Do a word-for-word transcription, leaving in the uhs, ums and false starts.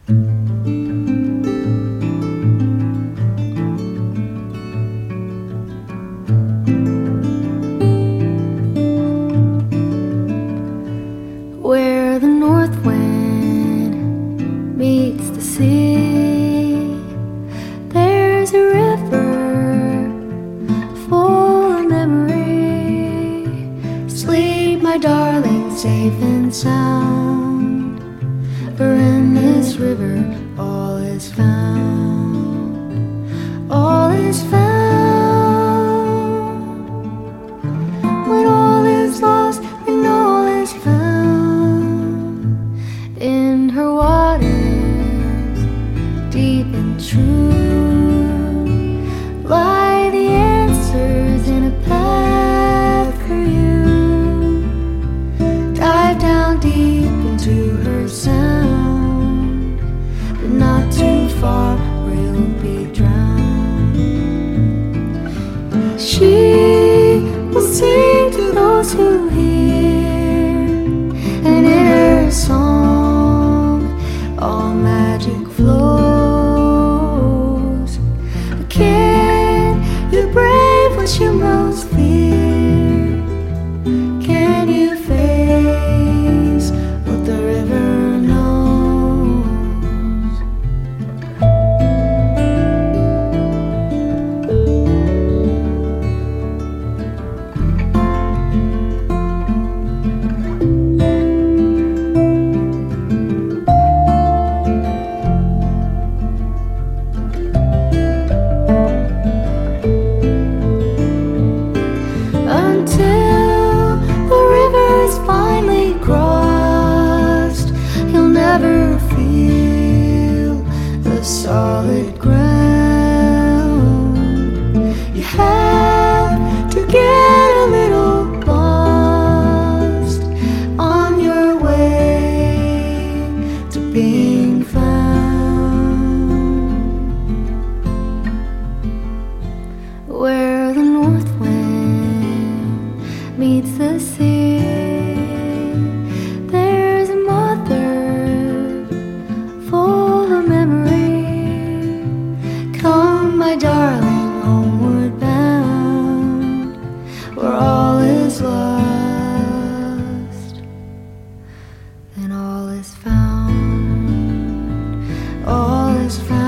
Where the north wind meets the sea, there's a river full of memory. Sleep, my darling, safe and sound, for in this river all is found, all is found. When all is lost and all is found, in her waters, deep and true, lie the answers in a path for you. Dive down deep into her sound, but not too far or you'll be drowned. She will sing to those who hear, and in her song all magic flows. But can you brave what you most fear? Can you face what the river knows? Until the river's finally crossed, you'll never feel the solid ground. You have to get a little lost on your way to being found. Where the north wind meets the sea, there's a mother full of memory. Come, my darling, homeward bound, where all is lost and all is found, all is found.